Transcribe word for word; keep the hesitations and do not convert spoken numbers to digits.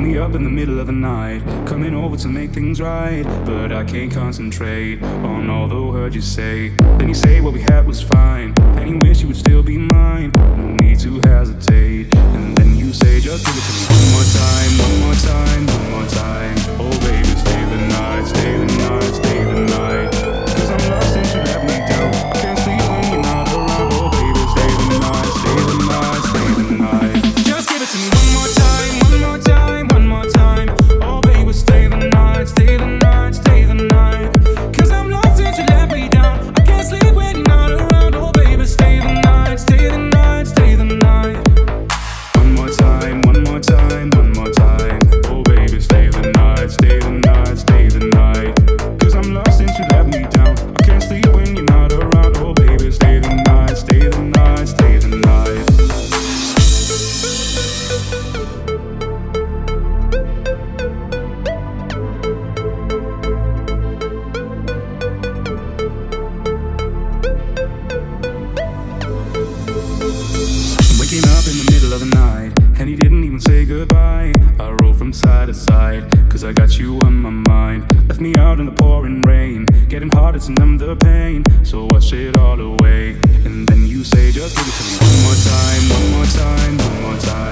me up in the middle of the night, coming over to make things right, but I can't concentrate on all the words you say. Then you say what we had was fine, and you wish you would still be mine. No need to hesitate. And then you say, just give it to me one more time, one more time, one more time. Oh baby, stay the night, stay the night, stay the night. Cause I'm lost since you let me down. I can't sleep when you're not around. Oh baby, stay the night, stay the night, stay the night. Just give it to me one more time, one more time, one more time. Oh baby, stay the night, stay the night, stay the night. Cause I'm lost since you let me down. I can't sleep when you're not around. Oh baby, stay the night, stay the night, stay the night. One more time, one more time, one more time. Oh baby, stay the night, stay the night, stay the night. Cause I'm lost since you let me down. I can't sleep when you're not around. Oh baby, stay the night, stay the night, stay the night. Waking up in the middle of the night, and he didn't even say goodbye. I roll from side to side, cause I got you on my mind. Left me out in the pouring rain, getting harder to numb the pain. So wash it all away, and then you say, just give it to me one more time, one more time, one more time.